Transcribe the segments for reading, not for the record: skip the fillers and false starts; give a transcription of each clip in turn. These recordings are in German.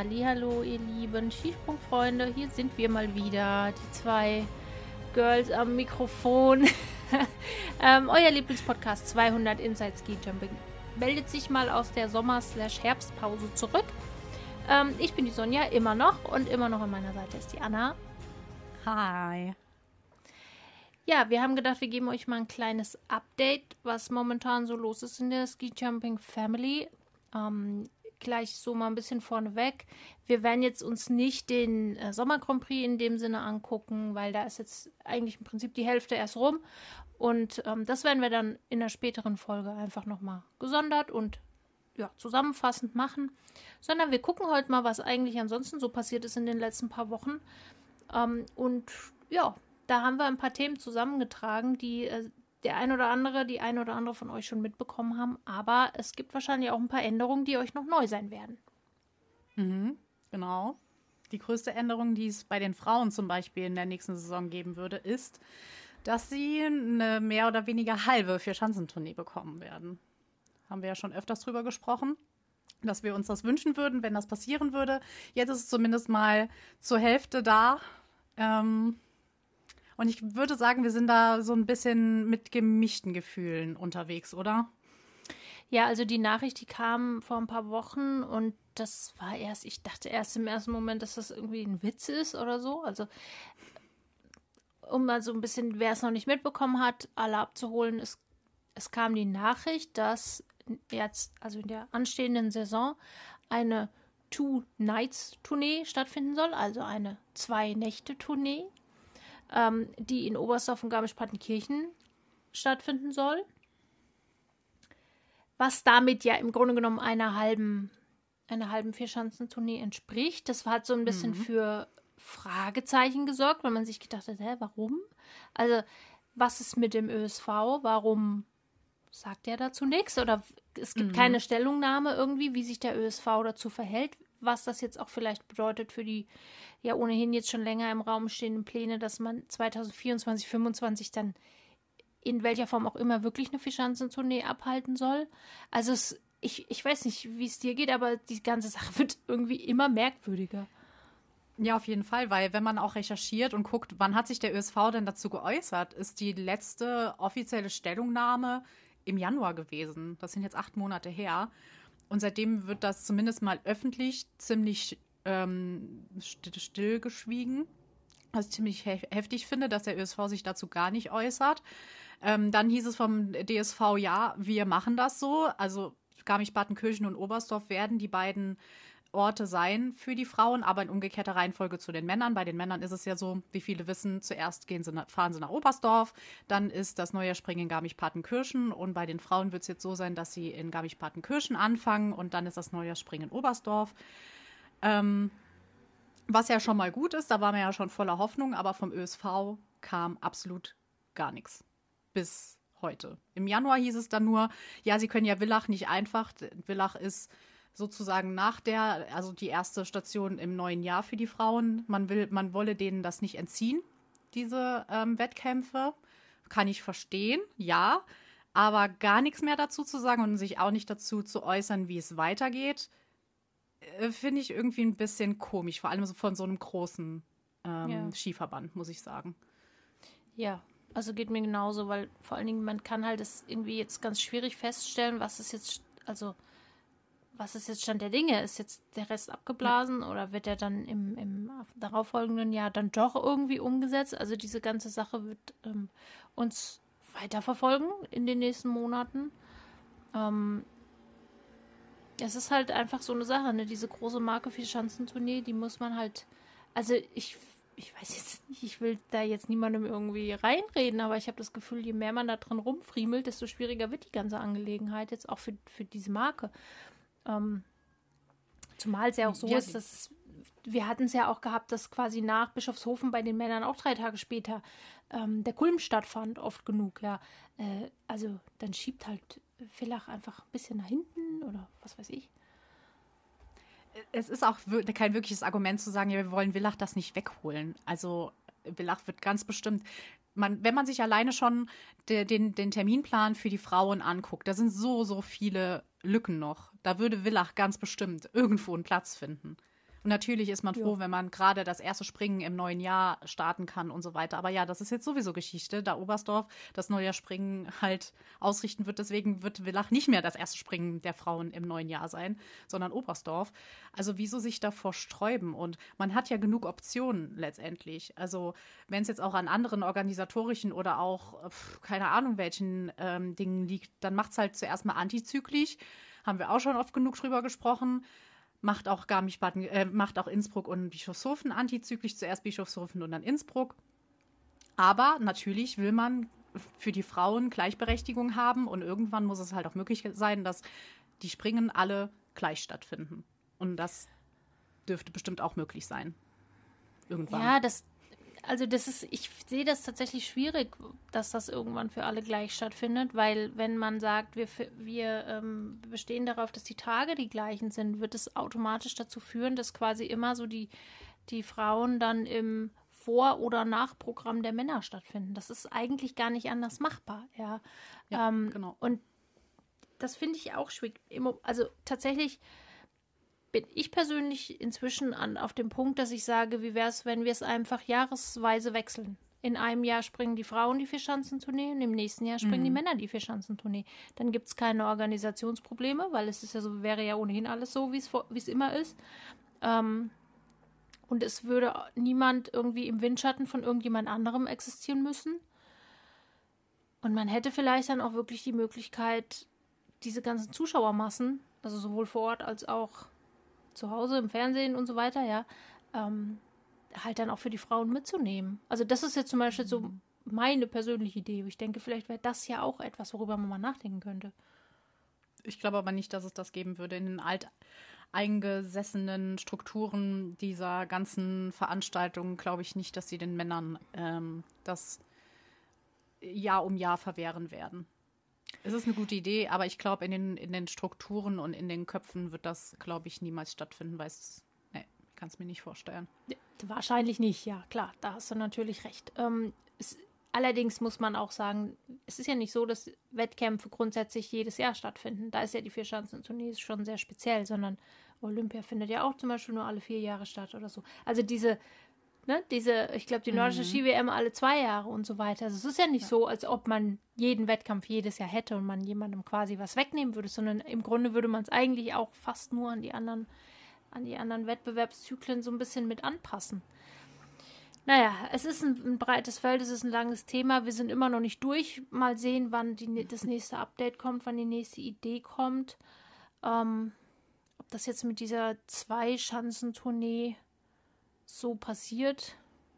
Hallihallo, ihr lieben Skisprungfreunde. Hier sind wir mal wieder, die zwei Girls am Mikrofon. Euer Lieblingspodcast 200 Inside Ski Jumping meldet sich mal aus der Sommer/Herbstpause zurück. Ich bin die Sonja, immer noch. Und immer noch an meiner Seite ist die Anna. Hi. Ja, wir haben gedacht, wir geben euch mal ein kleines Update, was momentan so los ist in der Ski Jumping Family. Gleich so mal ein bisschen vorneweg. Wir werden jetzt uns nicht den Sommer Grand Prix in dem Sinne angucken, weil da ist jetzt eigentlich im Prinzip die Hälfte erst rum. Und das werden wir dann in einer späteren Folge einfach nochmal gesondert und zusammenfassend machen. Sondern wir gucken heute mal, was eigentlich ansonsten so passiert ist in den letzten paar Wochen. Da haben wir ein paar Themen zusammengetragen, die die ein oder andere von euch schon mitbekommen haben. Aber es gibt wahrscheinlich auch ein paar Änderungen, die euch noch neu sein werden. Genau. Die größte Änderung, die es bei den Frauen zum Beispiel in der nächsten Saison geben würde, ist, dass sie eine mehr oder weniger halbe Vierschanzentournee bekommen werden. Haben wir ja schon öfters drüber gesprochen, dass wir uns das wünschen würden, wenn das passieren würde. Jetzt ist es zumindest mal zur Hälfte da. Und ich würde sagen, wir sind da so ein bisschen mit gemischten Gefühlen unterwegs, oder? Ja, also die Nachricht, die kam vor ein paar Wochen und das war ich dachte erst im ersten Moment, dass das irgendwie ein Witz ist oder so. Also, um mal so ein bisschen, wer es noch nicht mitbekommen hat, alle abzuholen, es kam die Nachricht, dass jetzt, also in der anstehenden Saison, eine Two-Nights-Tournee stattfinden soll, also eine 2-Nächte-Tournee, die in Oberstdorf und Garmisch-Partenkirchen stattfinden soll. Was damit ja im Grunde genommen einer halben Vierschanzentournee entspricht. Das hat so ein bisschen für Fragezeichen gesorgt, weil man sich gedacht hat, warum? Also, was ist mit dem ÖSV? Warum sagt er dazu nichts? Oder es gibt keine Stellungnahme irgendwie, wie sich der ÖSV dazu verhält, was das jetzt auch vielleicht bedeutet für die ja ohnehin jetzt schon länger im Raum stehenden Pläne, dass man 2024, 2025 dann in welcher Form auch immer wirklich eine Vierschanzentournee abhalten soll. Also ich weiß nicht, wie es dir geht, aber die ganze Sache wird irgendwie immer merkwürdiger. Ja, auf jeden Fall, weil wenn man auch recherchiert und guckt, wann hat sich der ÖSV denn dazu geäußert, ist die letzte offizielle Stellungnahme im Januar gewesen. Das sind jetzt 8 Monate her. Und seitdem wird das zumindest mal öffentlich ziemlich stillgeschwiegen. Was ich ziemlich heftig finde, dass der ÖSV sich dazu gar nicht äußert. Dann hieß es vom DSV, ja, wir machen das so. Also Garmisch-Partenkirchen und Oberstdorf werden die beiden Orte sein für die Frauen, aber in umgekehrter Reihenfolge zu den Männern. Bei den Männern ist es ja so, wie viele wissen, zuerst fahren sie nach Oberstdorf, dann ist das Neujahrspringen in Garmisch-Partenkirchen und bei den Frauen wird es jetzt so sein, dass sie in Garmisch-Partenkirchen anfangen und dann ist das Neujahrspringen in Oberstdorf. Was ja schon mal gut ist, da waren wir ja schon voller Hoffnung, aber vom ÖSV kam absolut gar nichts. Bis heute. Im Januar hieß es dann nur, ja, sie können ja Villach nicht einfach. Villach ist sozusagen also die erste Station im neuen Jahr für die Frauen. Man wolle denen das nicht entziehen, diese Wettkämpfe. Kann ich verstehen, ja. Aber gar nichts mehr dazu zu sagen und sich auch nicht dazu zu äußern, wie es weitergeht, finde ich irgendwie ein bisschen komisch. Vor allem so von so einem großen Skiverband, muss ich sagen. Ja, also geht mir genauso, weil vor allen Dingen, man kann halt das irgendwie jetzt ganz schwierig feststellen, was ist jetzt Stand der Dinge? Ist jetzt der Rest abgeblasen oder wird der dann im darauffolgenden Jahr dann doch irgendwie umgesetzt? Also diese ganze Sache wird uns weiterverfolgen in den nächsten Monaten. Es ist halt einfach so eine Sache, ne? Diese große Marke Vierschanzentournee, die muss man halt, also ich weiß jetzt nicht, ich will da jetzt niemandem irgendwie reinreden, aber ich habe das Gefühl, je mehr man da drin rumfriemelt, desto schwieriger wird die ganze Angelegenheit jetzt auch für diese Marke. Zumal es ja auch so ist, dass wir hatten es ja auch gehabt, dass quasi nach Bischofshofen bei den Männern auch 3 Tage später der Kulm stattfand, oft genug, ja. Also dann schiebt halt Villach einfach ein bisschen nach hinten oder was weiß ich. Es ist auch kein wirkliches Argument zu sagen, ja, wir wollen Villach das nicht wegholen. Also Villach wird ganz bestimmt, wenn man sich alleine schon den Terminplan für die Frauen anguckt, da sind so viele Lücken noch. Da würde Villach ganz bestimmt irgendwo einen Platz finden. Und natürlich ist man froh, wenn man gerade das erste Springen im neuen Jahr starten kann und so weiter. Aber ja, das ist jetzt sowieso Geschichte, da Oberstdorf das neue Springen halt ausrichten wird. Deswegen wird Villach nicht mehr das erste Springen der Frauen im neuen Jahr sein, sondern Oberstdorf. Also wieso sich davor sträuben? Und man hat ja genug Optionen letztendlich. Also wenn es jetzt auch an anderen organisatorischen oder auch, keine Ahnung, welchen Dingen liegt, dann macht es halt zuerst mal antizyklisch. Haben wir auch schon oft genug drüber gesprochen. Macht auch macht auch Innsbruck und Bischofshofen antizyklisch, zuerst Bischofshofen und dann Innsbruck. Aber natürlich will man für die Frauen Gleichberechtigung haben und irgendwann muss es halt auch möglich sein, dass die Springen alle gleich stattfinden. Und das dürfte bestimmt auch möglich sein. Irgendwann. Ja, ich sehe das tatsächlich schwierig, dass das irgendwann für alle gleich stattfindet, weil wenn man sagt, wir bestehen darauf, dass die Tage die gleichen sind, wird es automatisch dazu führen, dass quasi immer so die Frauen dann im Vor- oder Nachprogramm der Männer stattfinden. Das ist eigentlich gar nicht anders machbar, ja. Genau. Und das finde ich auch schwierig. Also tatsächlich bin ich persönlich inzwischen auf dem Punkt, dass ich sage, wie wäre es, wenn wir es einfach jahresweise wechseln? In einem Jahr springen die Frauen die Vierschanzentournee und im nächsten Jahr springen die Männer die Vierschanzentournee. Dann gibt es keine Organisationsprobleme, weil es ist ja so, wäre ja ohnehin alles so, wie es immer ist. Und es würde niemand irgendwie im Windschatten von irgendjemand anderem existieren müssen. Und man hätte vielleicht dann auch wirklich die Möglichkeit, diese ganzen Zuschauermassen, also sowohl vor Ort als auch zu Hause im Fernsehen und so weiter, ja, halt dann auch für die Frauen mitzunehmen. Also das ist jetzt zum Beispiel so meine persönliche Idee. Ich denke, vielleicht wäre das ja auch etwas, worüber man mal nachdenken könnte. Ich glaube aber nicht, dass es das geben würde. In den alteingesessenen Strukturen dieser ganzen Veranstaltungen glaube ich nicht, dass sie den Männern das Jahr um Jahr verwehren werden. Es ist eine gute Idee, aber ich glaube, in den Strukturen und in den Köpfen wird das, glaube ich, niemals stattfinden, weil ich kann es mir nicht vorstellen. Wahrscheinlich nicht, ja, klar, da hast du natürlich recht. Allerdings muss man auch sagen, es ist ja nicht so, dass Wettkämpfe grundsätzlich jedes Jahr stattfinden. Da ist ja die Vierschanzentournee schon sehr speziell, sondern Olympia findet ja auch zum Beispiel nur alle 4 Jahre statt oder so. Also ich glaube, die nordische Ski-WM alle 2 Jahre und so weiter. Also es ist ja nicht so, als ob man jeden Wettkampf jedes Jahr hätte und man jemandem quasi was wegnehmen würde, sondern im Grunde würde man es eigentlich auch fast nur an die anderen Wettbewerbszyklen so ein bisschen mit anpassen. Naja, es ist ein breites Feld, es ist ein langes Thema. Wir sind immer noch nicht durch. Mal sehen, wann das nächste Update kommt, wann die nächste Idee kommt. Ob das jetzt mit dieser 2-Schanzentournee so passiert,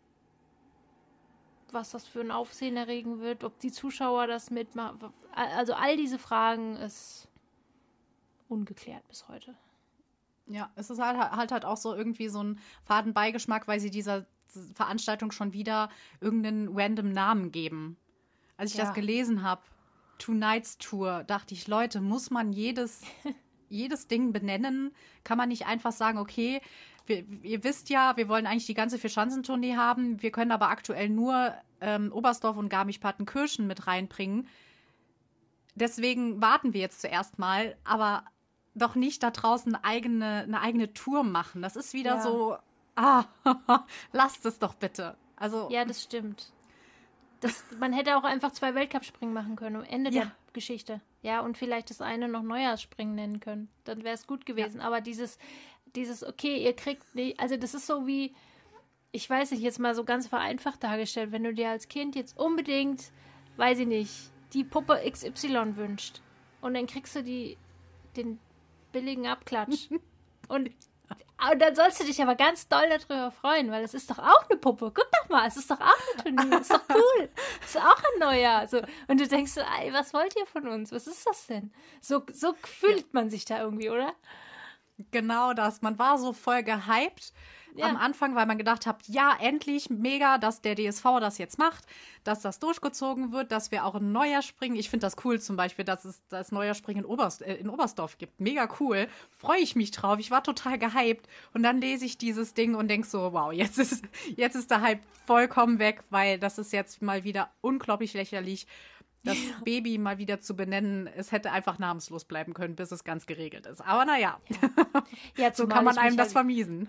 was das für ein Aufsehen erregen wird, ob die Zuschauer das mitmachen. Also all diese Fragen ist ungeklärt bis heute. Ja, es ist halt auch so irgendwie so ein Fadenbeigeschmack, weil sie dieser Veranstaltung schon wieder irgendeinen random Namen geben. Als ich das gelesen habe, Two Nights Tour, dachte ich, Leute, muss man jedes Ding benennen? Kann man nicht einfach sagen, okay, ihr wisst ja, wir wollen eigentlich die ganze Vierschanzentournee haben, wir können aber aktuell nur Oberstdorf und Garmisch-Partenkirchen mit reinbringen. Deswegen warten wir jetzt zuerst mal, aber doch nicht da draußen eine eigene Tour machen. Das ist wieder so, lasst es doch bitte. Also, ja, das stimmt. Man hätte auch einfach 2 Weltcup-Springen machen können am Ende der Geschichte. Ja, und vielleicht das eine noch Neujahrsspringen nennen können. Dann wäre es gut gewesen. Ja. Aber dieses, okay, ihr kriegt nicht, also das ist so wie, ich weiß nicht, jetzt mal so ganz vereinfacht dargestellt, wenn du dir als Kind jetzt unbedingt, weiß ich nicht, die Puppe XY wünscht und dann kriegst du den billigen Abklatsch und dann sollst du dich aber ganz doll darüber freuen, weil es ist doch auch eine Puppe. Guck doch mal, es ist doch auch eine Turnier. Es ist doch cool. Es ist auch ein Neujahr. So. Und du denkst so, ey, was wollt ihr von uns? Was ist das denn? So fühlt man sich da irgendwie, oder? Genau das. Man war so voll gehypt am Anfang, weil man gedacht hat, ja, endlich, mega, dass der DSV das jetzt macht, dass das durchgezogen wird, dass wir auch ein Neujahrspringen, ich finde das cool zum Beispiel, dass es das Neujahrspringen in Oberstdorf gibt. Mega cool. Freue ich mich drauf. Ich war total gehypt. Und dann lese ich dieses Ding und denke so, wow, jetzt ist der Hype vollkommen weg, weil das ist jetzt mal wieder unglaublich lächerlich, das Baby mal wieder zu benennen. Es hätte einfach namenslos bleiben können, bis es ganz geregelt ist. Aber naja, ja, so kann man einem das vermiesen.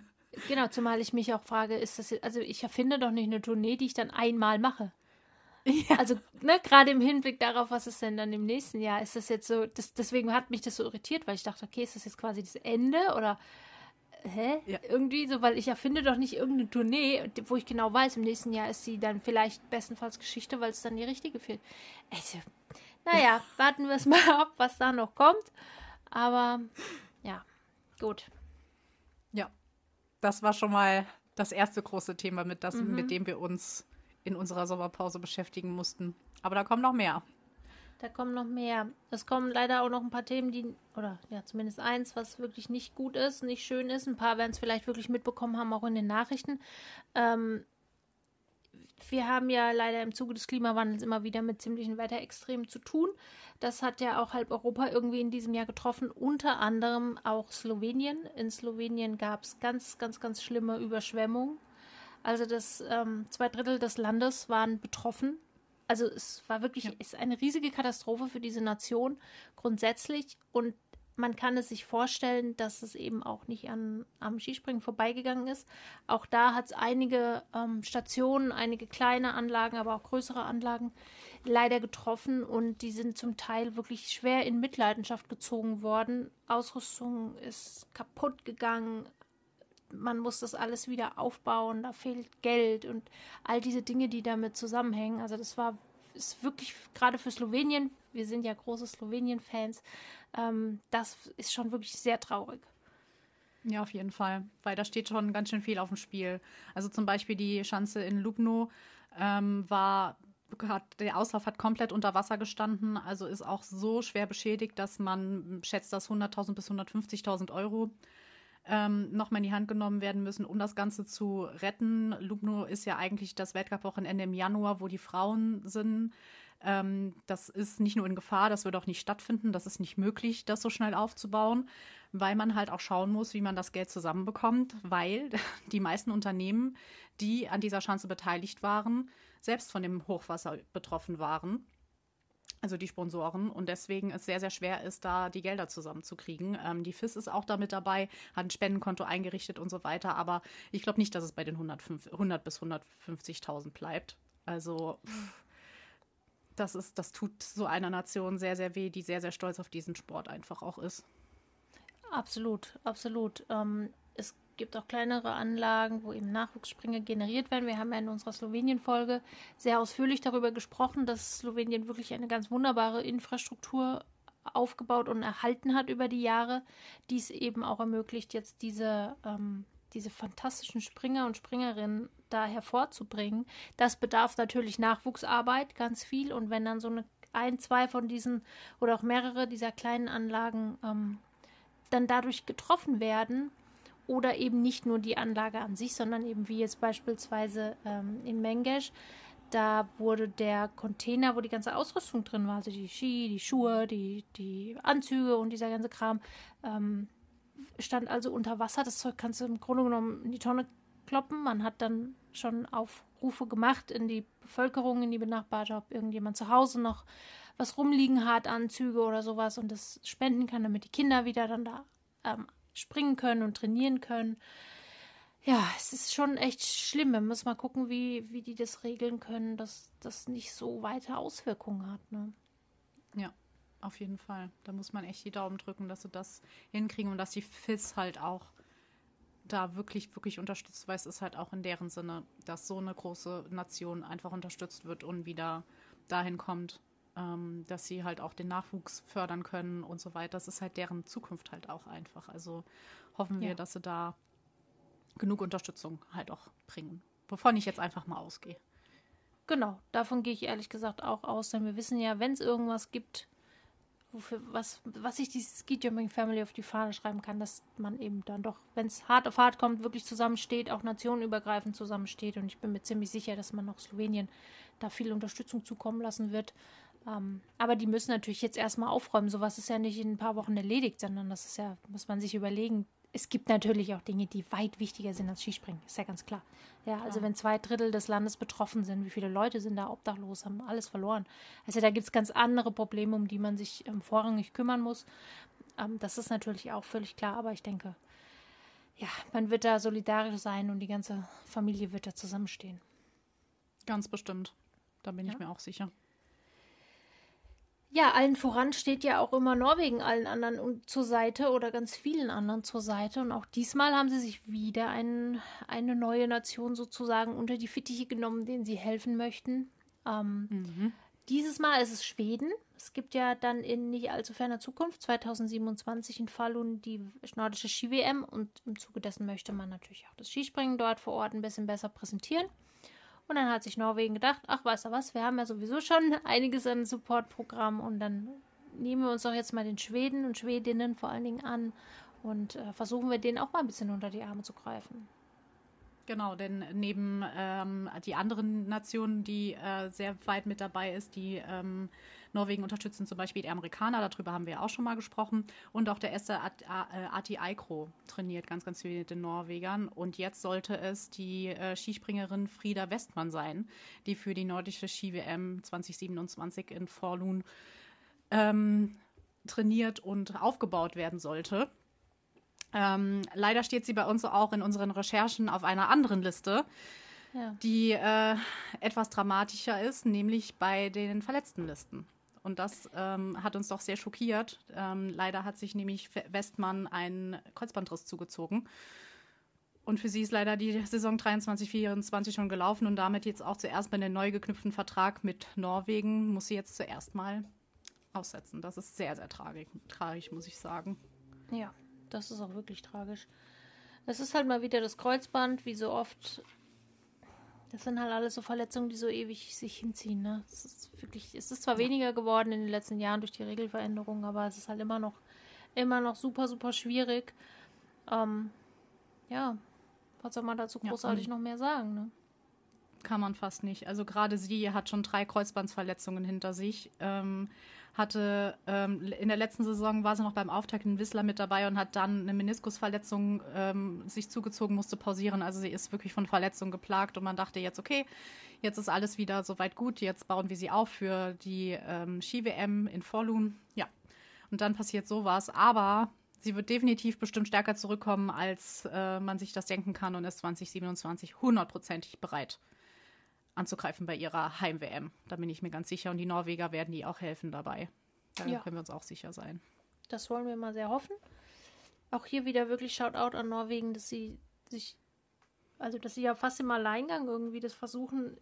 Genau, zumal ich mich auch frage, ist das jetzt, also ich erfinde doch nicht eine Tournee, die ich dann einmal mache. Ja. Also, ne, gerade im Hinblick darauf, was ist denn dann im nächsten Jahr? Ist das jetzt so, deswegen hat mich das so irritiert, weil ich dachte, okay, ist das jetzt quasi das Ende oder hä? Ja. Irgendwie so, weil ich erfinde doch nicht irgendeine Tournee, wo ich genau weiß, im nächsten Jahr ist sie dann vielleicht bestenfalls Geschichte, weil es dann die richtige fehlt. Also, naja, warten wir es mal ab, was da noch kommt. Aber ja, gut. Ja, das war schon mal das erste große Thema, mit dem wir uns in unserer Sommerpause beschäftigen mussten. Aber da kommen noch mehr. Da kommen noch mehr. Es kommen leider auch noch ein paar Themen, oder ja, zumindest eins, was wirklich nicht gut ist, nicht schön ist. Ein paar werden es vielleicht wirklich mitbekommen haben, auch in den Nachrichten. Wir haben ja leider im Zuge des Klimawandels immer wieder mit ziemlichen Wetterextremen zu tun. Das hat ja auch halb Europa irgendwie in diesem Jahr getroffen, unter anderem auch Slowenien. In Slowenien gab es ganz, ganz, ganz schlimme Überschwemmungen. Also 2/3 des Landes waren betroffen. Also es war wirklich ist eine riesige Katastrophe für diese Nation grundsätzlich. Und man kann es sich vorstellen, dass es eben auch nicht am Skispringen vorbeigegangen ist. Auch da hat es einige Stationen, einige kleine Anlagen, aber auch größere Anlagen leider getroffen. Und die sind zum Teil wirklich schwer in Mitleidenschaft gezogen worden. Ausrüstung ist kaputt gegangen. Man muss das alles wieder aufbauen, da fehlt Geld und all diese Dinge, die damit zusammenhängen. Also ist wirklich gerade für Slowenien, wir sind ja große Slowenien-Fans, das ist schon wirklich sehr traurig. Ja, auf jeden Fall, weil da steht schon ganz schön viel auf dem Spiel. Also zum Beispiel die Schanze in Lubno der Auslauf hat komplett unter Wasser gestanden, also ist auch so schwer beschädigt, dass man schätzt, dass 100.000 bis 150.000 Euro nochmal in die Hand genommen werden müssen, um das Ganze zu retten. Lubno ist ja eigentlich das Weltcup-Wochenende im Januar, wo die Frauen sind. Das ist nicht nur in Gefahr, das wird auch nicht stattfinden. Das ist nicht möglich, das so schnell aufzubauen, weil man halt auch schauen muss, wie man das Geld zusammenbekommt, weil die meisten Unternehmen, die an dieser Schanze beteiligt waren, selbst von dem Hochwasser betroffen waren. Also die Sponsoren, und deswegen es sehr, sehr schwer ist, da die Gelder zusammenzukriegen. Die FIS ist auch damit dabei, hat ein Spendenkonto eingerichtet und so weiter, aber ich glaube nicht, dass es bei den 100 bis 150.000 bleibt. Also das tut so einer Nation sehr, sehr weh, die sehr, sehr stolz auf diesen Sport einfach auch ist. Absolut, absolut. Es gibt auch kleinere Anlagen, wo eben Nachwuchsspringer generiert werden. Wir haben ja in unserer Slowenien-Folge sehr ausführlich darüber gesprochen, dass Slowenien wirklich eine ganz wunderbare Infrastruktur aufgebaut und erhalten hat über die Jahre, die es eben auch ermöglicht, jetzt diese fantastischen Springer und Springerinnen da hervorzubringen. Das bedarf natürlich Nachwuchsarbeit, ganz viel. Und wenn dann so zwei von diesen oder auch mehrere dieser kleinen Anlagen dann dadurch getroffen werden, oder eben nicht nur die Anlage an sich, sondern eben wie jetzt beispielsweise in Mengesh, da wurde der Container, wo die ganze Ausrüstung drin war, also die Ski, die Schuhe, die Anzüge und dieser ganze Kram, stand also unter Wasser. Das Zeug kannst du im Grunde genommen in die Tonne kloppen. Man hat dann schon Aufrufe gemacht in die Bevölkerung, in die benachbarte, ob irgendjemand zu Hause noch was rumliegen hat, Anzüge oder sowas, und das spenden kann, damit die Kinder wieder dann da springen können und trainieren können. Ja, es ist schon echt schlimm. Wir müssen mal gucken, wie die das regeln können, dass das nicht so weite Auswirkungen hat. Ne? Ja, auf jeden Fall. Da muss man echt die Daumen drücken, dass sie das hinkriegen und dass die FIS halt auch da wirklich, wirklich unterstützt, weil es ist halt auch in deren Sinne, dass so eine große Nation einfach unterstützt wird und wieder dahin kommt, dass sie halt auch den Nachwuchs fördern können und so weiter. Das ist halt deren Zukunft halt auch einfach. Also hoffen wir, dass sie da genug Unterstützung halt auch bringen. Wovon ich jetzt einfach mal ausgehe. Genau, davon gehe ich ehrlich gesagt auch aus, denn wir wissen ja, wenn es irgendwas gibt, was sich die Ski Jumping Family auf die Fahne schreiben kann, dass man eben dann doch, wenn es hart auf hart kommt, wirklich zusammensteht, auch nationenübergreifend zusammensteht. Und ich bin mir ziemlich sicher, dass man auch Slowenien da viel Unterstützung zukommen lassen wird. Aber die müssen natürlich jetzt erstmal aufräumen. Sowas ist ja nicht in ein paar Wochen erledigt, sondern das ist ja, muss man sich überlegen. Es gibt natürlich auch Dinge, die weit wichtiger sind als Skispringen, ist ja ganz klar. Ja, also wenn 2/3 des Landes betroffen sind, wie viele Leute sind da obdachlos, haben alles verloren. Also da gibt es ganz andere Probleme, um die man sich vorrangig kümmern muss. Das ist natürlich auch völlig klar, aber ich denke, ja, man wird da solidarisch sein und die ganze Familie wird da zusammenstehen. Ganz bestimmt. Da bin ich mir auch sicher. Ja, allen voran steht ja auch immer Norwegen allen anderen zur Seite oder ganz vielen anderen zur Seite. Und auch diesmal haben sie sich wieder eine neue Nation sozusagen unter die Fittiche genommen, denen sie helfen möchten. Dieses Mal ist es Schweden. Es gibt ja dann in nicht allzu ferner Zukunft, 2027 in Falun, die nordische Ski-WM. Und im Zuge dessen möchte man natürlich auch das Skispringen dort vor Ort ein bisschen besser präsentieren. Und dann hat sich Norwegen gedacht, ach, weißt du was, wir haben ja sowieso schon einiges an Supportprogramm und dann nehmen wir uns doch jetzt mal den Schweden und Schwedinnen vor allen Dingen an und versuchen wir denen auch mal ein bisschen unter die Arme zu greifen. Genau, denn neben die anderen Nationen, die sehr weit mit dabei ist, die Norwegen unterstützen, zum Beispiel die Amerikaner, darüber haben wir auch schon mal gesprochen. Und auch der erste Ati Eikro trainiert ganz, ganz viel mit den Norwegern. Und jetzt sollte es die Skispringerin Frida Westman sein, die für die nordische Ski-WM 2027 in Falun trainiert und aufgebaut werden sollte. Leider steht sie bei uns auch in unseren Recherchen auf einer anderen Liste, die etwas dramatischer ist, nämlich bei den Verletztenlisten. Und das hat uns doch sehr schockiert. Leider hat sich nämlich Westmann einen Kreuzbandriss zugezogen. Und für sie ist leider die Saison 23/24 schon gelaufen und damit jetzt auch zuerst bei dem neu geknüpften Vertrag mit Norwegen muss sie jetzt zuerst mal aussetzen. Das ist sehr, sehr tragisch, muss ich sagen. Ja. Das ist auch wirklich tragisch. Es ist halt mal wieder das Kreuzband, wie so oft. Das sind halt alles so Verletzungen, die so ewig sich hinziehen. Ne? Es ist zwar weniger geworden in den letzten Jahren durch die Regelveränderungen, aber es ist halt immer noch super, super schwierig. Ja, was soll man dazu großartig noch mehr sagen? Ne? Kann man fast nicht. Also gerade sie hat schon 3 Kreuzbandsverletzungen hinter sich. Hatte in der letzten Saison war sie noch beim Auftakt in Whistler mit dabei und hat dann eine Meniskusverletzung sich zugezogen, musste pausieren. Also sie ist wirklich von Verletzungen geplagt und man dachte jetzt, okay, jetzt ist alles wieder soweit gut, jetzt bauen wir sie auf für die Ski-WM in Falun. Ja, und dann passiert sowas, aber sie wird definitiv bestimmt stärker zurückkommen, als man sich das denken kann und ist 2027 hundertprozentig bereit anzugreifen bei ihrer Heim-WM. Da bin ich mir ganz sicher. Und die Norweger werden ihr auch helfen dabei. Da können wir uns auch sicher sein. Das wollen wir mal sehr hoffen. Auch hier wieder wirklich Shoutout an Norwegen, dass sie ja fast im Alleingang irgendwie das versuchen,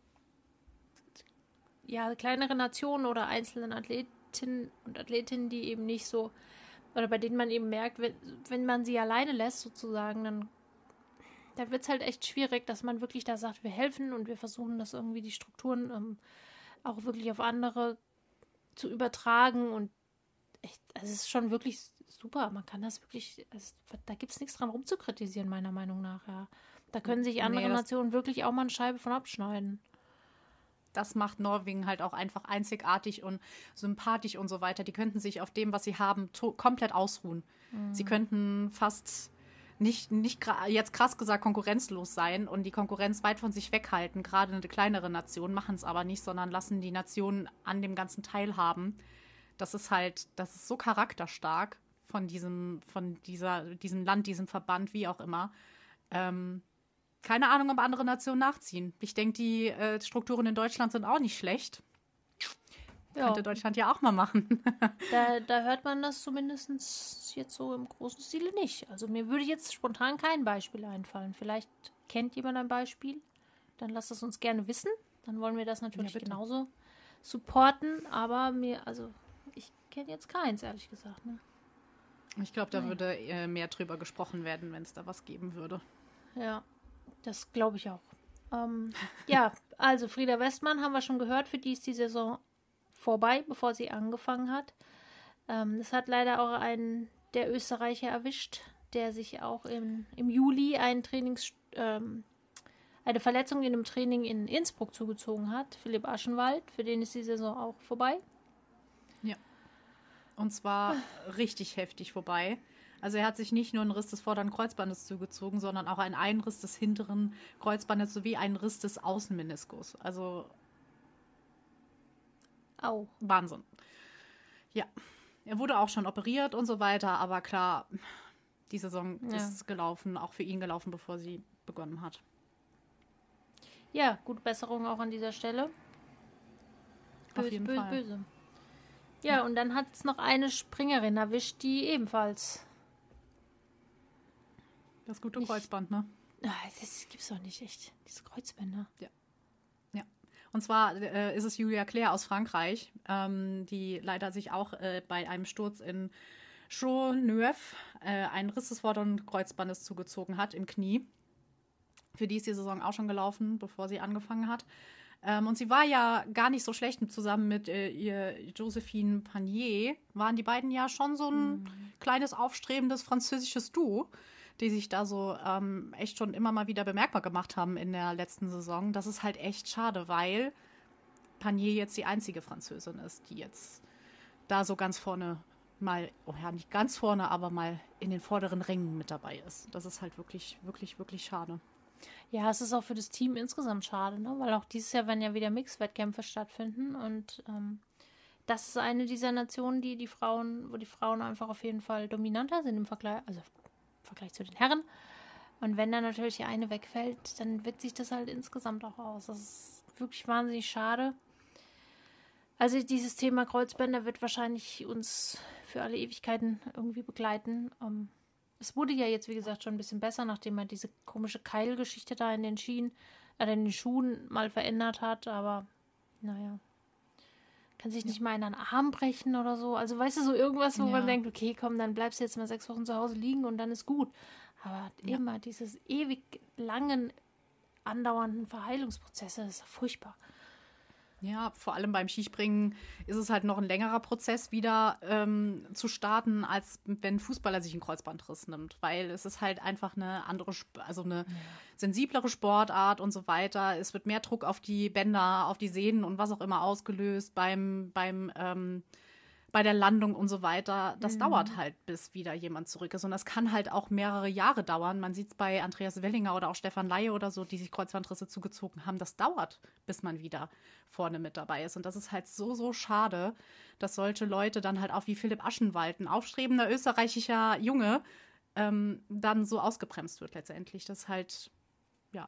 ja, kleinere Nationen oder einzelnen Athletinnen und Athletinnen, die eben nicht so, oder bei denen man eben merkt, wenn man sie alleine lässt sozusagen, dann wird es halt echt schwierig, dass man wirklich da sagt, wir helfen und wir versuchen das irgendwie die Strukturen auch wirklich auf andere zu übertragen und echt, also es ist schon wirklich super. Man kann das wirklich, da gibt es nichts dran rumzukritisieren, meiner Meinung nach. Ja. Da können sich andere Nationen wirklich auch mal eine Scheibe von abschneiden. Das macht Norwegen halt auch einfach einzigartig und sympathisch und so weiter. Die könnten sich auf dem, was sie haben, komplett ausruhen. Sie könnten fast nicht jetzt krass gesagt konkurrenzlos sein und die Konkurrenz weit von sich weghalten. Gerade eine kleinere Nation machen es aber nicht, sondern lassen die Nationen an dem Ganzen teilhaben. Das ist so charakterstark von diesem Land, diesem Verband, wie auch immer. Keine Ahnung, ob andere Nationen nachziehen. Ich denke, die Strukturen in Deutschland sind auch nicht schlecht. Ja. Könnte Deutschland ja auch mal machen. Da hört man das zumindest jetzt so im großen Stile nicht. Also mir würde jetzt spontan kein Beispiel einfallen. Vielleicht kennt jemand ein Beispiel. Dann lasst es uns gerne wissen. Dann wollen wir das natürlich genauso supporten. Aber ich kenne jetzt keins, ehrlich gesagt. Ne? Ich glaube, da würde mehr drüber gesprochen werden, wenn es da was geben würde. Ja, das glaube ich auch. Ja, also Frida Westman haben wir schon gehört. Für die ist die Saison vorbei, bevor sie angefangen hat. Es hat leider auch der Österreicher erwischt, der sich auch im Juli eine Verletzung in einem Training in Innsbruck zugezogen hat. Philipp Aschenwald, für den ist die Saison auch vorbei. Ja. Und zwar richtig heftig vorbei. Also er hat sich nicht nur einen Riss des vorderen Kreuzbandes zugezogen, sondern auch einen Einriss des hinteren Kreuzbandes sowie einen Riss des Außenmeniskus. Also Wahnsinn. Ja, er wurde auch schon operiert und so weiter, aber klar, Die Saison ist gelaufen, auch für ihn gelaufen, bevor sie begonnen hat. Ja, gute Besserung auch an dieser Stelle. Auf jeden Fall. Böse. Ja, und dann hat es noch eine Springerin erwischt, die ebenfalls... Das gute Kreuzband, ne? Das gibt's doch nicht, echt. Diese Kreuzbänder. Ja. Und zwar ist es Julia Claire aus Frankreich, die leider sich auch bei einem Sturz in Chaux-Neuve einen Riss des vorderen Kreuzbandes zugezogen hat im Knie. Für die ist die Saison auch schon gelaufen, bevor sie angefangen hat. Und sie war ja gar nicht so schlecht. Zusammen mit ihr Joséphine Panier waren die beiden ja schon so ein kleines, aufstrebendes französisches Duo, die sich da so echt schon immer mal wieder bemerkbar gemacht haben in der letzten Saison. Das ist halt echt schade, weil Panier jetzt die einzige Französin ist, die jetzt da so ganz vorne mal, oh ja, nicht ganz vorne, aber mal in den vorderen Rängen mit dabei ist. Das ist halt wirklich, wirklich, wirklich schade. Ja, es ist auch für das Team insgesamt schade, ne? Weil auch dieses Jahr werden ja wieder Mixwettkämpfe stattfinden und das ist eine dieser Nationen, wo die Frauen einfach auf jeden Fall dominanter sind im Vergleich zu den Herren. Und wenn dann natürlich eine wegfällt, dann wirkt sich das halt insgesamt auch aus. Das ist wirklich wahnsinnig schade. Also dieses Thema Kreuzbänder wird wahrscheinlich uns für alle Ewigkeiten irgendwie begleiten. Es wurde ja jetzt, wie gesagt, schon ein bisschen besser, nachdem er diese komische Keilgeschichte da in den Schuhen mal verändert hat. Aber naja, kann sich nicht mal einen Arm brechen oder so. Also weißt du, so irgendwas, wo man denkt, okay, komm, dann bleibst du jetzt mal 6 Wochen zu Hause liegen und dann ist gut. Aber immer dieses ewig langen, andauernden Verheilungsprozesse, das ist furchtbar. Ja, vor allem beim Skispringen ist es halt noch ein längerer Prozess wieder zu starten, als wenn ein Fußballer sich einen Kreuzbandriss nimmt. Weil es ist halt einfach eine andere, eine sensiblere Sportart und so weiter. Es wird mehr Druck auf die Bänder, auf die Sehnen und was auch immer ausgelöst bei der Landung und so weiter. Das dauert halt, bis wieder jemand zurück ist. Und das kann halt auch mehrere Jahre dauern. Man sieht es bei Andreas Wellinger oder auch Stefan Laie oder so, die sich Kreuzbandrisse zugezogen haben. Das dauert, bis man wieder vorne mit dabei ist. Und das ist halt so, so schade, dass solche Leute dann halt auch wie Philipp Aschenwald, ein aufstrebender österreichischer Junge, dann so ausgebremst wird letztendlich. Das ist halt, ja,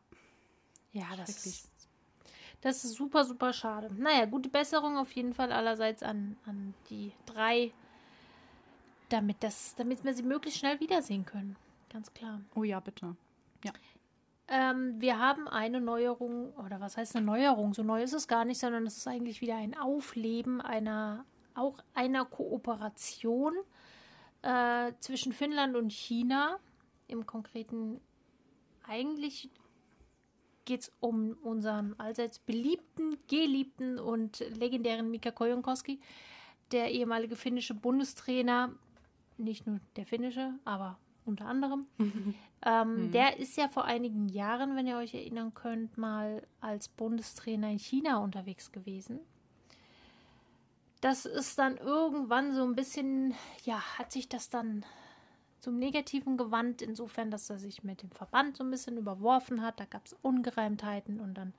das ist super, super schade. Naja, gute Besserung auf jeden Fall allerseits an die 3, damit wir sie möglichst schnell wiedersehen können. Ganz klar. Oh ja, bitte. Ja. Wir haben eine Neuerung, oder was heißt eine Neuerung? So neu ist es gar nicht, sondern es ist eigentlich wieder ein Aufleben einer Kooperation zwischen Finnland und China. Im Konkreten eigentlich geht es um unseren allseits beliebten, geliebten und legendären Mika Kojonkoski, der ehemalige finnische Bundestrainer, nicht nur der finnische, aber unter anderem. Der ist ja vor einigen Jahren, wenn ihr euch erinnern könnt, mal als Bundestrainer in China unterwegs gewesen. Das ist dann irgendwann so ein bisschen, hat sich das dann zum Negativen gewandt, insofern, dass er sich mit dem Verband so ein bisschen überworfen hat. Da gab es Ungereimtheiten und dann,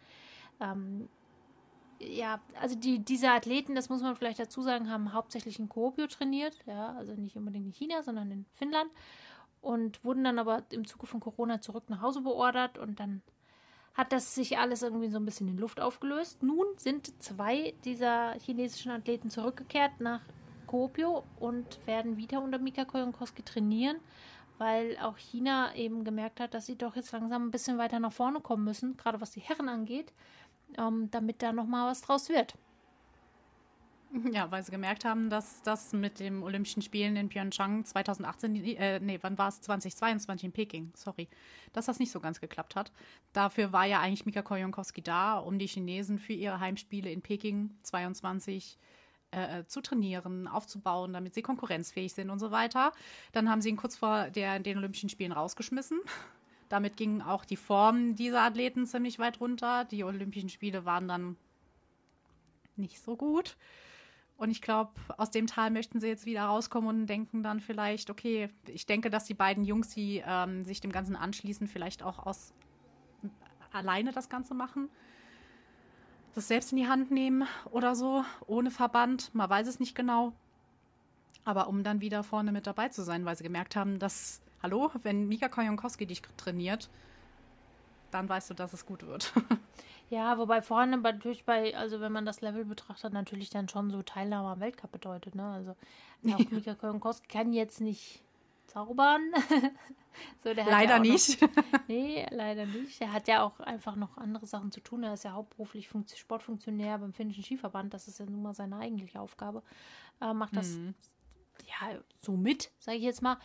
also diese Athleten, das muss man vielleicht dazu sagen, haben hauptsächlich in Kuopio trainiert, also nicht unbedingt in China, sondern in Finnland und wurden dann aber im Zuge von Corona zurück nach Hause beordert und dann hat das sich alles irgendwie so ein bisschen in Luft aufgelöst. Nun sind 2 dieser chinesischen Athleten zurückgekehrt nach Kuopio und werden wieder unter Mika Kojonkoski trainieren, weil auch China eben gemerkt hat, dass sie doch jetzt langsam ein bisschen weiter nach vorne kommen müssen, gerade was die Herren angeht, damit da nochmal was draus wird. Ja, weil sie gemerkt haben, dass das mit den Olympischen Spielen in Pyeongchang 2018, wann war es? 2022 in Peking, sorry, dass das nicht so ganz geklappt hat. Dafür war ja eigentlich Mika Kojonkoski da, um die Chinesen für ihre Heimspiele in Peking 22 zu trainieren, aufzubauen, damit sie konkurrenzfähig sind und so weiter. Dann haben sie ihn kurz vor den Olympischen Spielen rausgeschmissen. Damit ging auch die Form dieser Athleten ziemlich weit runter. Die Olympischen Spiele waren dann nicht so gut. Und ich glaube, aus dem Tal möchten sie jetzt wieder rauskommen und denken dann vielleicht, okay, ich denke, dass die beiden Jungs, die sich dem Ganzen anschließen, vielleicht auch alleine das Ganze machen. Das selbst in die Hand nehmen oder so, ohne Verband, man weiß es nicht genau. Aber um dann wieder vorne mit dabei zu sein, weil sie gemerkt haben, dass hallo, wenn Mika Kojonkowski dich trainiert, dann weißt du, dass es gut wird. Ja, wobei vorne natürlich also wenn man das Level betrachtet, natürlich dann schon so Teilnahme am Weltcup bedeutet, ne? Also auch Mika Kojonkowski kann jetzt nicht zaubern. So, der hat Leider ja auch nicht. Nee, leider nicht. Er hat ja auch einfach noch andere Sachen zu tun. Er ist ja hauptberuflich Sportfunktionär beim finnischen Skiverband. Das ist ja nun mal seine eigentliche Aufgabe. Macht das ja so mit, sage ich jetzt mal.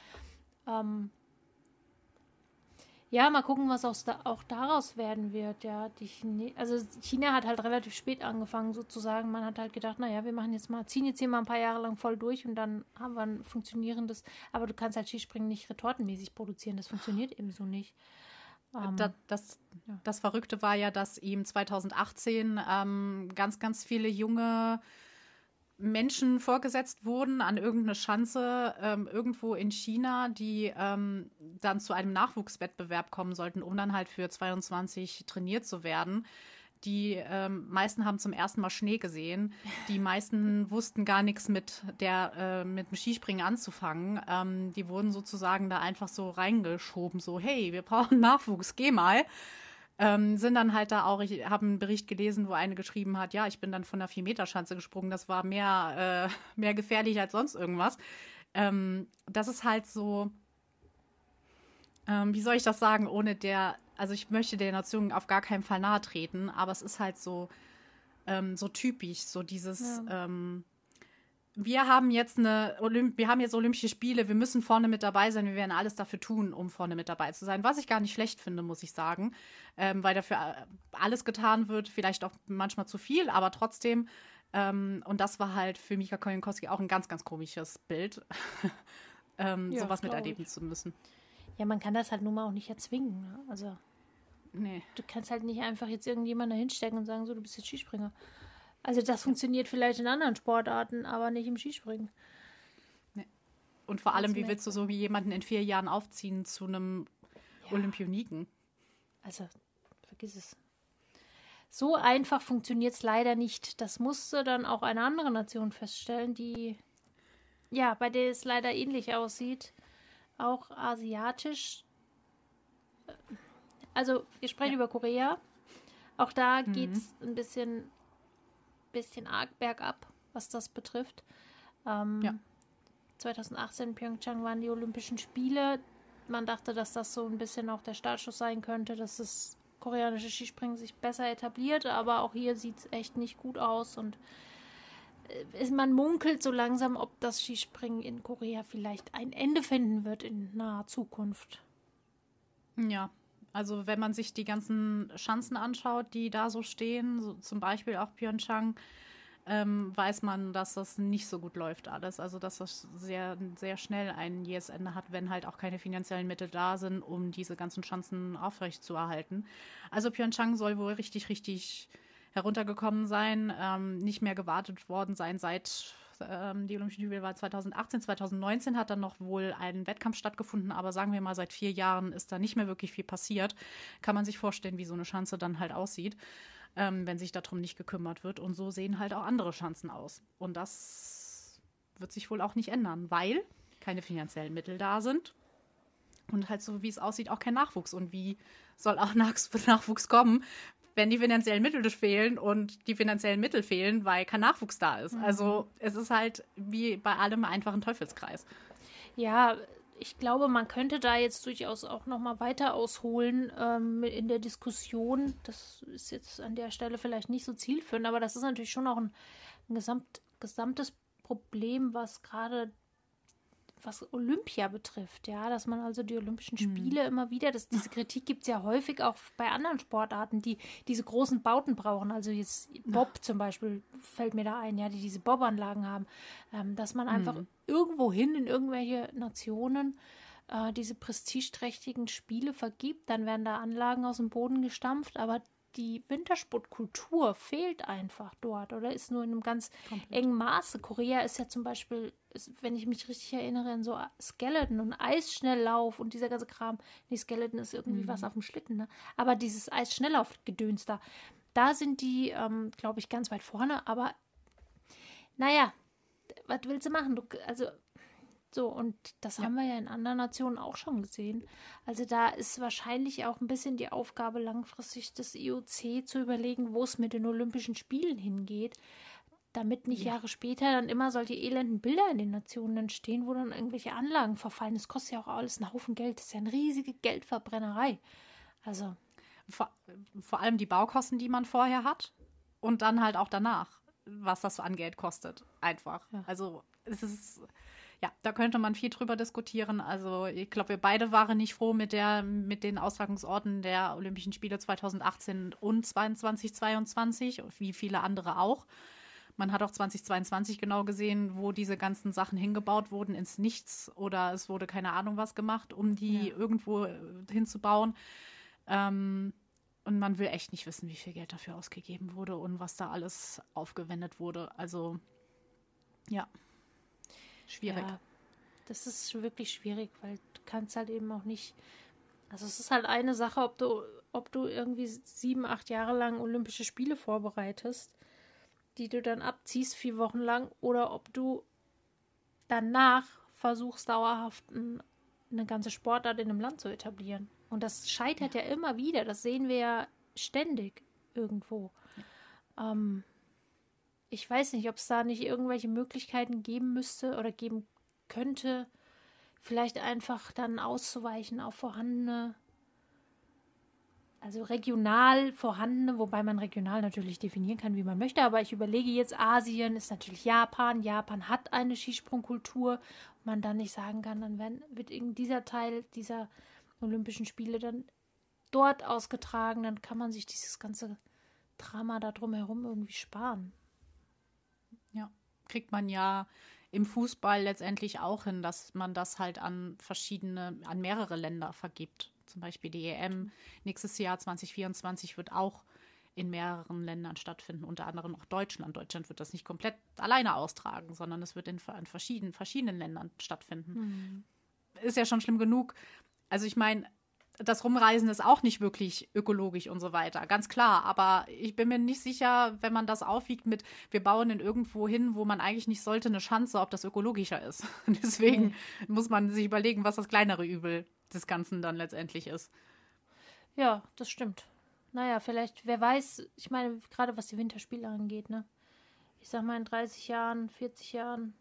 Ja, mal gucken, was auch daraus werden wird. Ja, also China hat halt relativ spät angefangen sozusagen. Man hat halt gedacht, naja, ziehen jetzt hier mal ein paar Jahre lang voll durch und dann haben wir ein funktionierendes. Aber du kannst halt Skispringen nicht retortenmäßig produzieren. Das funktioniert eben so nicht. Das Verrückte war ja, dass ihm 2018 ganz, ganz viele junge Menschen vorgesetzt wurden an irgendeine Schanze irgendwo in China, die dann zu einem Nachwuchswettbewerb kommen sollten, um dann halt für 22 trainiert zu werden. Die meisten haben zum ersten Mal Schnee gesehen. Die meisten wussten gar nichts mit dem Skispringen anzufangen. Die wurden sozusagen da einfach so reingeschoben, so hey, wir brauchen Nachwuchs, geh mal. Sind dann halt da auch, ich habe einen Bericht gelesen, wo eine geschrieben hat, ja, ich bin dann von der 4-Meter-Schanze gesprungen, das war mehr gefährlich als sonst irgendwas. Das ist halt so, wie soll ich das sagen, also ich möchte der Nation auf gar keinen Fall nahe treten, aber es ist halt so typisch, so dieses, wir haben jetzt Olympische Spiele, wir müssen vorne mit dabei sein, wir werden alles dafür tun, um vorne mit dabei zu sein. Was ich gar nicht schlecht finde, muss ich sagen, weil dafür alles getan wird, vielleicht auch manchmal zu viel, aber trotzdem. Und das war halt für Mika Kojonkowski auch ein ganz, ganz komisches Bild, sowas miterleben zu müssen. Ja, man kann das halt nun mal auch nicht erzwingen. Ne? Also, nee. Du kannst halt nicht einfach jetzt irgendjemanden da hinstecken und sagen, so, du bist jetzt Skispringer. Also das funktioniert vielleicht in anderen Sportarten, aber nicht im Skispringen. Nee. Und vor allem, wie willst du so wie jemanden in 4 Jahren aufziehen zu einem Olympioniken? Also, vergiss es. So einfach funktioniert es leider nicht. Das musste dann auch eine andere Nation feststellen, bei der es leider ähnlich aussieht. Auch asiatisch. Also, wir sprechen über Korea. Auch da geht es ein bisschen arg bergab, was das betrifft. 2018 in Pyeongchang waren die Olympischen Spiele. Man dachte, dass das so ein bisschen auch der Startschuss sein könnte, dass das koreanische Skispringen sich besser etabliert, aber auch hier sieht es echt nicht gut aus und man munkelt so langsam, ob das Skispringen in Korea vielleicht ein Ende finden wird in naher Zukunft. Ja, also wenn man sich die ganzen Schanzen anschaut, die da so stehen, so zum Beispiel auch Pyeongchang, weiß man, dass das nicht so gut läuft alles. Also dass das sehr, sehr schnell ein jähes Ende hat, wenn halt auch keine finanziellen Mittel da sind, um diese ganzen Schanzen aufrechtzuerhalten. Also Pyeongchang soll wohl richtig, richtig heruntergekommen sein, nicht mehr gewartet worden sein seit die Olympischen Spiele war 2018, 2019 hat dann noch wohl ein Wettkampf stattgefunden, aber sagen wir mal, seit 4 Jahren ist da nicht mehr wirklich viel passiert. Kann man sich vorstellen, wie so eine Schanze dann halt aussieht, wenn sich darum nicht gekümmert wird. Und so sehen halt auch andere Schanzen aus. Und das wird sich wohl auch nicht ändern, weil keine finanziellen Mittel da sind. Und halt so, wie es aussieht, auch kein Nachwuchs. Und wie soll auch Nachwuchs kommen, wenn die finanziellen Mittel fehlen und die finanziellen Mittel fehlen, weil kein Nachwuchs da ist. Also es ist halt wie bei allem einfach ein Teufelskreis. Ja, ich glaube, man könnte da jetzt durchaus auch noch mal weiter ausholen in der Diskussion. Das ist jetzt an der Stelle vielleicht nicht so zielführend, aber das ist natürlich schon auch ein gesamtes Problem, was Olympia betrifft, ja, dass man also die Olympischen Spiele immer wieder, diese Kritik gibt es ja häufig auch bei anderen Sportarten, die diese großen Bauten brauchen, also jetzt Bob zum Beispiel fällt mir da ein, ja, die diese Bobanlagen haben, dass man einfach irgendwohin in irgendwelche Nationen diese prestigeträchtigen Spiele vergibt, dann werden da Anlagen aus dem Boden gestampft, aber die Wintersportkultur fehlt einfach dort oder ist nur in einem ganz engen Maße. Korea ist ja zum Beispiel, wenn ich mich richtig erinnere, in so Skeleton und Eisschnelllauf und dieser ganze Kram. Nee, Skeleton ist irgendwie was auf dem Schlitten, ne? Aber dieses Eisschnelllauf-Gedöns da sind die, glaube ich, ganz weit vorne. Aber naja, was willst du machen? So, und das haben wir ja in anderen Nationen auch schon gesehen. Also da ist wahrscheinlich auch ein bisschen die Aufgabe langfristig des IOC zu überlegen, wo es mit den Olympischen Spielen hingeht, damit nicht Jahre später dann immer solche elenden Bilder in den Nationen entstehen, wo dann irgendwelche Anlagen verfallen. Das kostet ja auch alles einen Haufen Geld. Das ist ja eine riesige Geldverbrennerei. Also vor allem die Baukosten, die man vorher hat und dann halt auch danach, was das an Geld kostet. Einfach. Ja. Also es ist... Ja, da könnte man viel drüber diskutieren. Also ich glaube, wir beide waren nicht froh mit den Austragungsorten der Olympischen Spiele 2018 und 2022, wie viele andere auch. Man hat auch 2022 genau gesehen, wo diese ganzen Sachen hingebaut wurden, ins Nichts oder es wurde keine Ahnung was gemacht, um die irgendwo hinzubauen. Und man will echt nicht wissen, wie viel Geld dafür ausgegeben wurde und was da alles aufgewendet wurde. Also, ja. Schwierig. Ja, das ist wirklich schwierig, weil du kannst halt eben auch nicht, also es ist halt eine Sache, ob du irgendwie 7, 8 Jahre lang Olympische Spiele vorbereitest, die du dann abziehst 4 Wochen lang, oder ob du danach versuchst, dauerhaft eine ganze Sportart in einem Land zu etablieren. Und das scheitert ja immer wieder, das sehen wir ja ständig irgendwo. Ja. Ich weiß nicht, ob es da nicht irgendwelche Möglichkeiten geben müsste oder geben könnte, vielleicht einfach dann auszuweichen auf vorhandene, also regional vorhandene, wobei man regional natürlich definieren kann, wie man möchte, aber ich überlege jetzt, Asien ist natürlich Japan. Japan hat eine Skisprungkultur, und man dann nicht sagen kann, dann wird dieser Teil dieser Olympischen Spiele dann dort ausgetragen, dann kann man sich dieses ganze Drama da drumherum irgendwie sparen. Ja, kriegt man ja im Fußball letztendlich auch hin, dass man das halt an mehrere Länder vergibt. Zum Beispiel die EM nächstes Jahr 2024 wird auch in mehreren Ländern stattfinden, unter anderem auch Deutschland. Deutschland wird das nicht komplett alleine austragen, sondern es wird in verschiedenen Ländern stattfinden. Ist ja schon schlimm genug. Also ich meine, das Rumreisen ist auch nicht wirklich ökologisch und so weiter, ganz klar. Aber ich bin mir nicht sicher, wenn man das aufwiegt mit, wir bauen in irgendwo hin, wo man eigentlich nicht sollte, eine Schanze, ob das ökologischer ist. Deswegen muss man sich überlegen, was das kleinere Übel des Ganzen dann letztendlich ist. Ja, das stimmt. Naja, vielleicht, wer weiß, ich meine, gerade was die Winterspiele angeht, ne? Ich sag mal, in 30 Jahren, 40 Jahren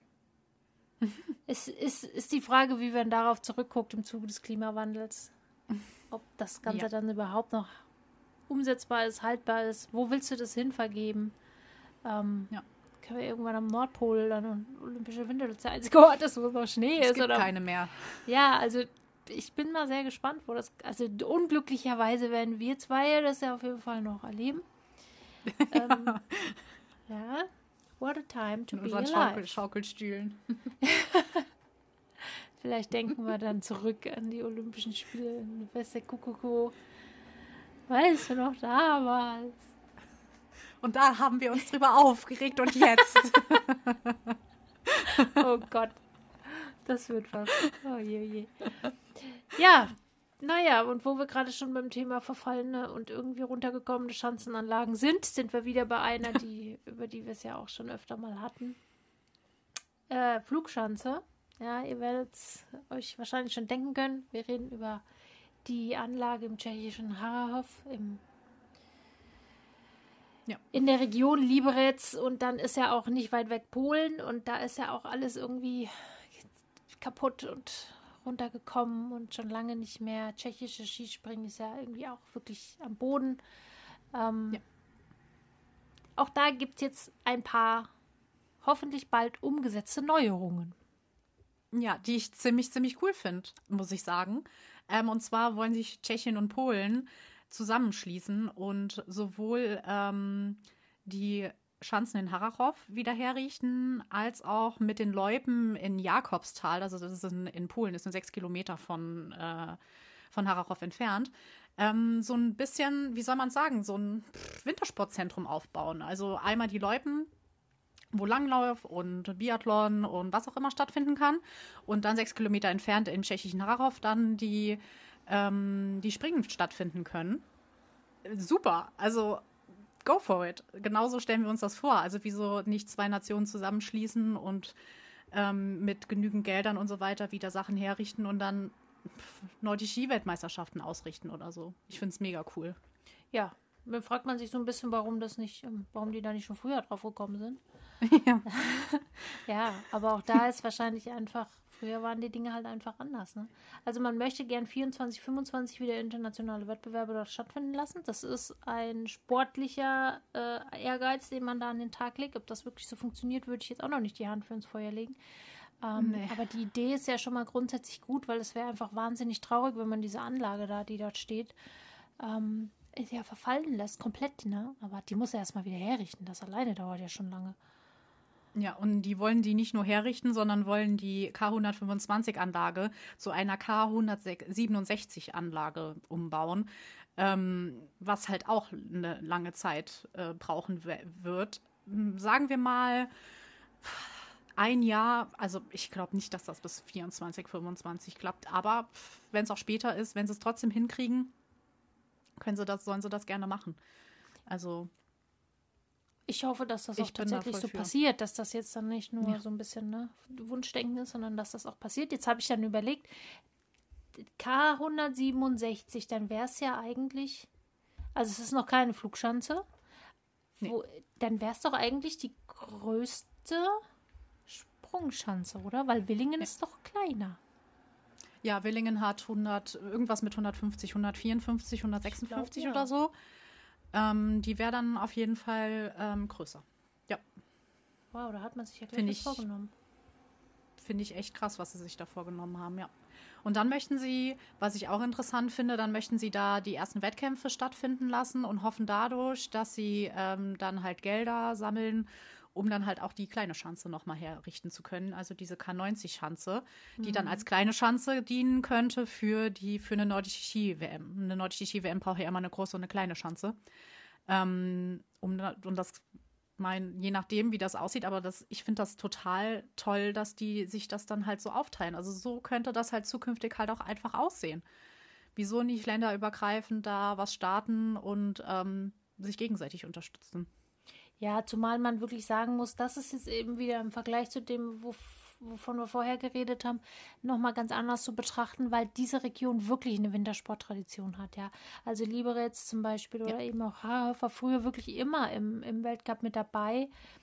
ist die Frage, wie man darauf zurückguckt im Zuge des Klimawandels. Ob das Ganze dann überhaupt noch umsetzbar ist, haltbar ist. Wo willst du das hin vergeben? Können wir irgendwann am Nordpol dann Olympische Winter das einzige Ort ist, wo noch Schnee ist? Es gibt keine mehr. Ja, also ich bin mal sehr gespannt, wo das, also unglücklicherweise werden wir zwei das ja auf jeden Fall noch erleben. Ja, what a time to be alive. Schaukelstühlen. Vielleicht denken wir dann zurück an die Olympischen Spiele. Weißt du, weißt du noch damals? Und da haben wir uns drüber aufgeregt und jetzt. Oh Gott, das wird was. Oh je. Ja, naja, und wo wir gerade schon beim Thema verfallene und irgendwie runtergekommene Schanzenanlagen sind wir wieder bei einer, über die wir es ja auch schon öfter mal hatten. Flugschanze. Ja, ihr werdet euch wahrscheinlich schon denken können. Wir reden über die Anlage im tschechischen Harrachov in der Region Liberec, und dann ist ja auch nicht weit weg Polen, und da ist ja auch alles irgendwie kaputt und runtergekommen und schon lange nicht mehr. Tschechische Skispringen ist ja irgendwie auch wirklich am Boden. Auch da gibt es jetzt ein paar hoffentlich bald umgesetzte Neuerungen. Ja, die ich ziemlich cool finde, muss ich sagen. Und zwar wollen sich Tschechien und Polen zusammenschließen und sowohl die Schanzen in Harrachov wieder herrichten, als auch mit den Loipen in Jakobstal, also das ist in Polen, ist 6 Kilometer von Harrachov entfernt, so ein bisschen, wie soll man sagen, so ein Wintersportzentrum aufbauen. Also einmal die Loipen, wo Langlauf und Biathlon und was auch immer stattfinden kann. Und dann 6 Kilometer entfernt im tschechischen Harrachov dann die Springen stattfinden können. Super, also go for it. Genauso stellen wir uns das vor. Also wieso nicht zwei Nationen zusammenschließen und mit genügend Geldern und so weiter wieder Sachen herrichten und dann Nordic Ski-Weltmeisterschaften ausrichten oder so. Ich finde es mega cool. Ja, dann fragt man sich so ein bisschen, warum die da nicht schon früher drauf gekommen sind. Ja. Ja, aber auch da ist wahrscheinlich einfach, früher waren die Dinge halt einfach anders. Ne? Also man möchte gern 24, 25 wieder internationale Wettbewerbe dort stattfinden lassen. Das ist ein sportlicher Ehrgeiz, den man da an den Tag legt. Ob das wirklich so funktioniert, würde ich jetzt auch noch nicht die Hand für ins Feuer legen. Nee. Aber die Idee ist ja schon mal grundsätzlich gut, weil es wäre einfach wahnsinnig traurig, wenn man diese Anlage da, die dort steht, ja verfallen lässt, komplett, ne? Aber die muss er erstmal wieder herrichten. Das alleine dauert ja schon lange. Ja, und die wollen die nicht nur herrichten, sondern wollen die K125-Anlage zu einer K167-Anlage umbauen, was halt auch eine lange Zeit brauchen wird. Sagen wir mal ein Jahr, also ich glaube nicht, dass das bis 24, 25 klappt, aber wenn es auch später ist, wenn sie es trotzdem hinkriegen, sollen sie das gerne machen. Also ich hoffe, dass das auch tatsächlich so passiert, dass das jetzt dann nicht nur so ein bisschen Wunschdenken ist, sondern dass das auch passiert. Jetzt habe ich dann überlegt, K167, dann wäre es ja eigentlich, also es ist noch keine Flugschanze, dann wäre es doch eigentlich die größte Sprungschanze, oder? Weil Willingen ist doch kleiner. Ja, Willingen hat irgendwas mit 150, 154, 156 oder so. Die wäre dann auf jeden Fall größer. Ja. Wow, da hat man sich ja gleich was vorgenommen. Finde ich echt krass, was sie sich da vorgenommen haben, ja. Und dann möchten sie, was ich auch interessant finde, dann möchten sie da die ersten Wettkämpfe stattfinden lassen und hoffen dadurch, dass sie dann halt Gelder sammeln, um dann halt auch die kleine Schanze nochmal herrichten zu können. Also diese K90-Schanze, die dann als kleine Schanze dienen könnte für eine nordische Ski-WM. Eine nordische Ski-WM braucht ja immer eine große und eine kleine Schanze. Und das, je nachdem, wie das aussieht, aber ich finde das total toll, dass die sich das dann halt so aufteilen. Also so könnte das halt zukünftig halt auch einfach aussehen. Wieso nicht länderübergreifend da was starten und sich gegenseitig unterstützen? Ja, zumal man wirklich sagen muss, das ist jetzt eben wieder im Vergleich zu dem, wovon wir vorher geredet haben, nochmal ganz anders zu betrachten, weil diese Region wirklich eine Wintersporttradition hat, ja. Also Liberec zum Beispiel oder eben auch Haarhofer war früher wirklich immer im Weltcup mit dabei.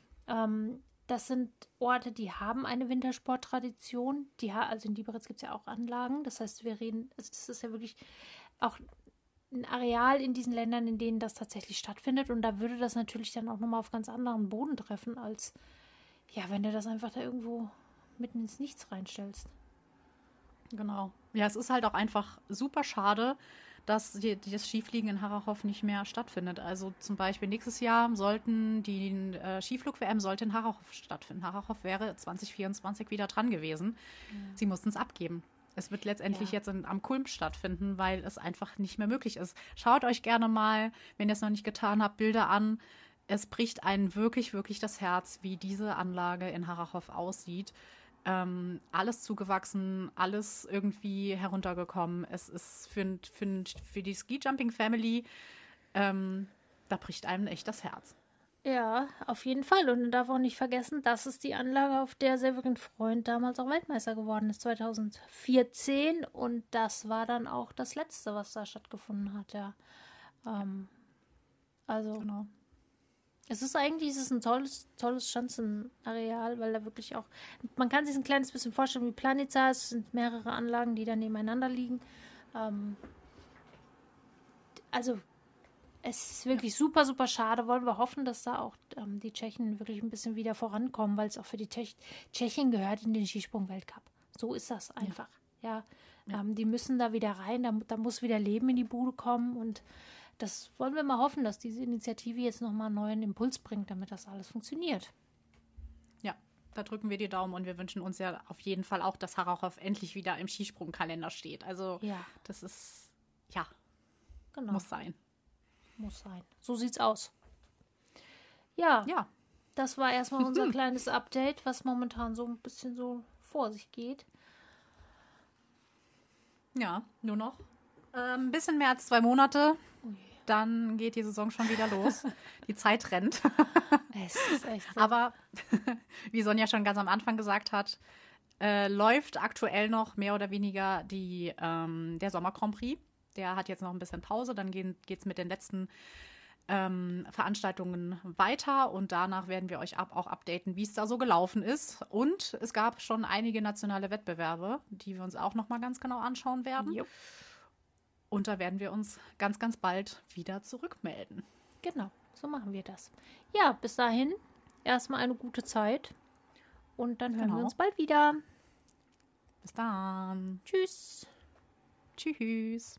Das sind Orte, die haben eine Wintersporttradition. Also in Liberec gibt es ja auch Anlagen. Das heißt, das ist ja wirklich auch ein Areal in diesen Ländern, in denen das tatsächlich stattfindet. Und da würde das natürlich dann auch nochmal auf ganz anderen Boden treffen, als wenn du das einfach da irgendwo mitten ins Nichts reinstellst. Genau. Ja, es ist halt auch einfach super schade, dass das Skifliegen in Harrachhof nicht mehr stattfindet. Also zum Beispiel nächstes Jahr die Skiflug-WM sollte in Harrachhof stattfinden. Harrachhof wäre 2024 wieder dran gewesen. Ja. Sie mussten es abgeben. Es wird letztendlich jetzt am Kulm stattfinden, weil es einfach nicht mehr möglich ist. Schaut euch gerne mal, wenn ihr es noch nicht getan habt, Bilder an. Es bricht einen wirklich, wirklich das Herz, wie diese Anlage in Harrachhof aussieht. Alles zugewachsen, alles irgendwie heruntergekommen. Es ist für die Ski-Jumping-Family, da bricht einem echt das Herz. Ja, auf jeden Fall. Und man darf auch nicht vergessen, das ist die Anlage, auf der Severin Freund damals auch Weltmeister geworden ist, 2014. Und das war dann auch das Letzte, was da stattgefunden hat, ja. Also, genau. Es ist ein tolles Schanzenareal, weil da wirklich auch, man kann sich ein kleines bisschen vorstellen wie Planica, es sind mehrere Anlagen, die da nebeneinander liegen. Also, es ist wirklich super, super schade. Wollen wir hoffen, dass da auch die Tschechen wirklich ein bisschen wieder vorankommen, weil es auch für die Tschechien gehört in den Skisprung-Weltcup. So ist das einfach. Ja. Die müssen da wieder rein, da muss wieder Leben in die Bude kommen und das wollen wir mal hoffen, dass diese Initiative jetzt nochmal einen neuen Impuls bringt, damit das alles funktioniert. Ja, da drücken wir die Daumen und wir wünschen uns ja auf jeden Fall auch, dass Harrachhof endlich wieder im Skisprungkalender steht. Also das ist, genau. Muss sein. Muss sein. So sieht's aus. Ja. Das war erstmal unser kleines Update, was momentan so ein bisschen so vor sich geht. Ja, nur noch ein bisschen mehr als 2 Monate. dann geht die Saison schon wieder los. Die Zeit rennt. Es ist echt so. Aber wie Sonja schon ganz am Anfang gesagt hat, läuft aktuell noch mehr oder weniger der Sommer Grand Prix. Der hat jetzt noch ein bisschen Pause, dann geht es mit den letzten Veranstaltungen weiter und danach werden wir euch auch updaten, wie es da so gelaufen ist. Und es gab schon einige nationale Wettbewerbe, die wir uns auch noch mal ganz genau anschauen werden. Jo. Und da werden wir uns ganz, ganz bald wieder zurückmelden. Genau, so machen wir das. Ja, bis dahin erstmal eine gute Zeit und dann hören wir uns bald wieder. Bis dann. Tschüss. Tschüss.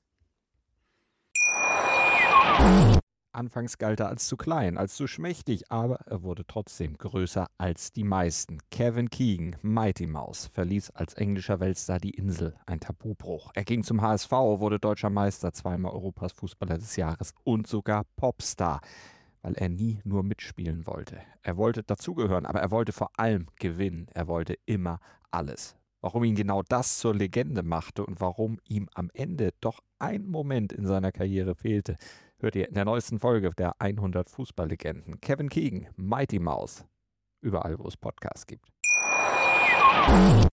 Anfangs galt er als zu klein, als zu schmächtig, aber er wurde trotzdem größer als die meisten. Kevin Keegan, Mighty Mouse, verließ als englischer Weltstar die Insel, ein Tabubruch. Er ging zum HSV, wurde deutscher Meister, zweimal Europas Fußballer des Jahres und sogar Popstar, weil er nie nur mitspielen wollte. Er wollte dazugehören, aber er wollte vor allem gewinnen. Er wollte immer alles. Warum ihn genau das zur Legende machte und warum ihm am Ende doch ein Moment in seiner Karriere fehlte, hört ihr in der neuesten Folge der 100 Fußballlegenden. Kevin Keegan, Mighty Mouse. Überall, wo es Podcasts gibt.